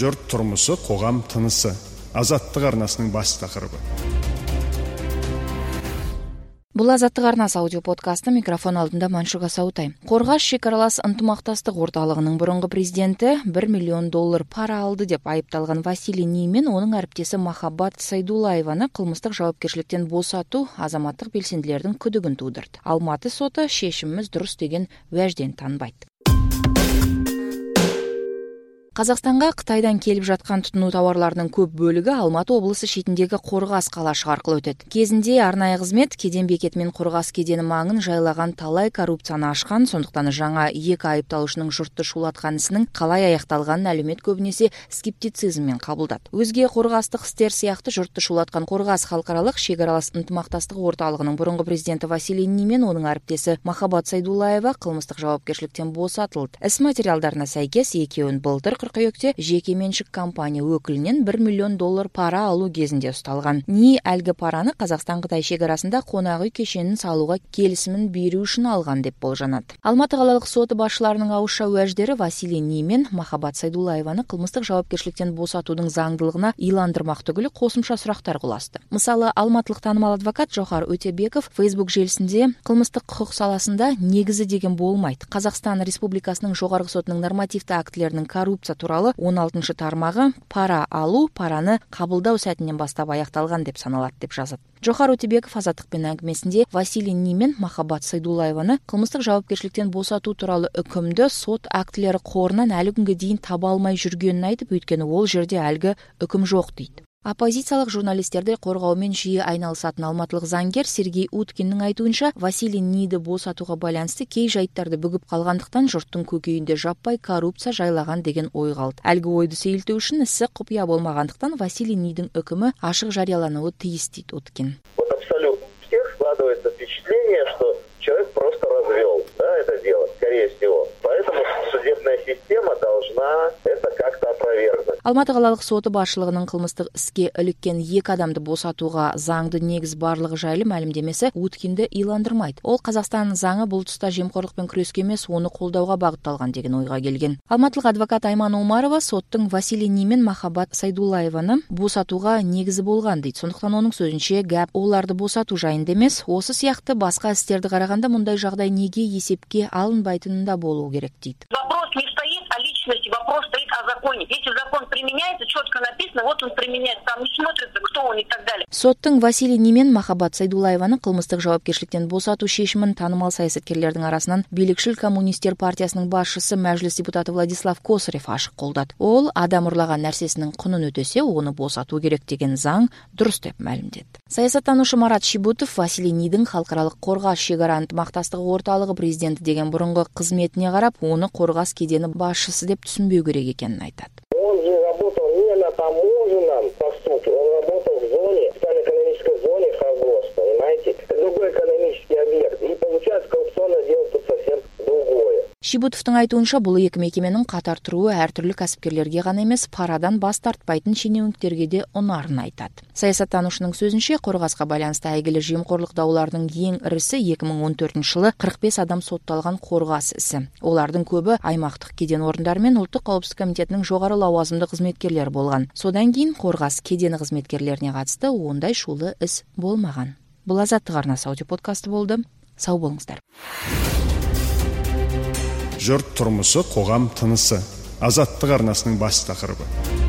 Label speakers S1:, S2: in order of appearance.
S1: Жұрт тұрмысы, қоғам тынысы. Азаттық арнасының бас тақырыбы.
S2: Бұл Азаттық арнасы аудиоподкасты, микрофон алдында Маншуга Саутай. Қорғас шекаралас ынтымақтастық орталығының бұрынғы президенті $1 миллион пара алды деп айыпталған Василий Нимен оның әріптесі Махаббат Сайдуллаеваны қылмыстық жауапкершіліктен босату азаматтық белсенділердің күдігін тудырды. Алматы соты шешіміміз дұрыс деген уәжден танбайды. Қазақстанға Қытайдан келіп жатқан тұтыну тауарларының көп бөлігі Алматы облысы шетіндегі Қорғас қалашы арқылы өтеді. Кезінде арнайы қызмет кеден бекеті мен Қорғас кедені маңын жайлаған талай коррупцияны ашқан, сондықтан жаңа екі айыпталушының жұртты шулатқан ісінің қалай аяқталғанын әлеумет көбінесе скептицизммен қабылдады. Өзге қорғастық істер сияқты жұртты шулатқан Қорғас халықаралық шекаралас ынтымақтастық орталығының бұрынғы президенті Василий Нимен оның әріптесі Махаббат Сайдуллаева қылмыстық жауапкершіліктен босатылды. Іс материалдарына сәйкес екеуін былтыр қыркүйекте жеке меншік компания өкілінен $1 миллион пара алу кезінде ұсталған. Ни әлгі параны Қазақстан-Қытай шекарасында қонақ үй кешенін салуға келісімін беру үшін алған деп болжанады. Алматы қалалық соты басшыларының ауызша уәждері Василий Ни мен Махаббат Сайдуллаеваны қылмыстық жауапкершіліктен босатудың заңдылығына иландырмақ түгілі қосымша сұрақтар қойды. Мысалы, алматылық танымал адвокат Жохар Өтебеков Facebook желісінде қылмыстық құқық саласында негізі деген болмайды. Қазақстан Республикасының жоғарғы сотының нормативті актілерінің коррупция туралы 16 тармағы пара алу, параны қабылдау сәтінен бастап аяқталған деп саналады деп жазады. Жохар Өтебеков азаттықпен әңгімесінде Василий Ни мен Махаббат Сайдуллаеваны қылмыстық жауапкершіліктен босату туралы үкімді сот актілері қорынан әлі күнге дейін таба алмай жүргенін айтып, өйткені ол жерде әлгі үкім жоқ дейді. Оппозициялық журналистерді қорғаумен жиі айналысатын алматылық заңгер Сергей Уткиннің айтуынша, Василий Ниді босатуға байланысты кей жайттарды бүгіп қалғандықтан жұрттың көкейінде жаппай коррупция жайлаған деген ой қалды. Әлгі ойды сейілту үшін ісі құпия болмағандықтан Василий Нидің үкімі ашық жариялануы тиіс дейді Уткин.
S3: Абсолютно всех складывается впечатление, что человек просто развел, это дело, скорее всего. Поэтому судебная система должна это как-то опровергнуть.
S2: Алматы қалалық соты басшылығының қылмыстық іске іліккен екі адамды босатуға заңды негіз барлығы жайлы мәлімдемесі Уткинді иландырмайды. Ол Қазақстан заңы бұл тұста жемқорлықпен күреске емес, оны қолдауға бағытталған деген ойға келген. Алматылық адвокат Айман Омарова соттың Василий Ни мен Махаббат Сайдуллаеваны босатуға негізі болған дейді. Сондықтан оның сөзінше гәп оларды босату жайында емес, осы сияқты басқа істерді қарағанда мұндай жағдай неге есепке алынбайтынында болу керек дейді.
S4: Вопрос не стоит о личности, вопрос стоит о законе. Если закон применяется, четко написано, вот он применяется, там не смотрится, кто он и так далее.
S2: Соттың Василий Ни мен Махаббат Сайдуллаеваны қылмыстық жауапкершіліктен босату шешімін танымал саясаткерлердің арасынан билікшіл коммунистер партиясының басшысы мәжіліс депутаты Владислав Косарев ашық қолдады. Ол адам ұрлаған нәрсесінің құнын өтесе, оны босату керек деген заң дұрыс деп мәлімдеді. Саясаттанушы Марат Шибутов Василий Нидің халықаралық Қорғас шекара ынтымақтастығы орталығы президенті деген бұрынғы қызметіне қарап, оны Қорғас кедені басшысы деп түсінбеу керек екенін айтады.
S3: Он же работал не на таможенном посту, он работал в зоне, специальной экономической зоне Хагос, понимаете? Это другой экономический объект. И получается, коррупционное дело тут совсем другое.
S2: Шибутовтың айтуынша, бұл екі мекеменің қатар тұруы әртүрлі кәсіпкерлерге ғана емес, парадан бас тартпайтын шенеуніктерге де ұнарын айтады. Саясаттанушының сөзінше, Қорғасқа байланысты әйгілі жемқорлық дауларының ең ірісі 2014 жылы 45 адам сотталған Қорғас ісі. Олардың көбі аймақтық кеден орындары мен ұлттық қауіпсіздік комитетінің жоғары лауазымды қызметкерлері болған. Содан кейін Қорғас кедені қызметкерлеріне қатысты ондай шулы іс болмаған. Бұл Азаттық арнасы аудиоподкасты болды. Сау болыңыздар.
S1: Жұрт тұрмысы, қоғам тынысы. Азаттық арнасының бас тақырыбы.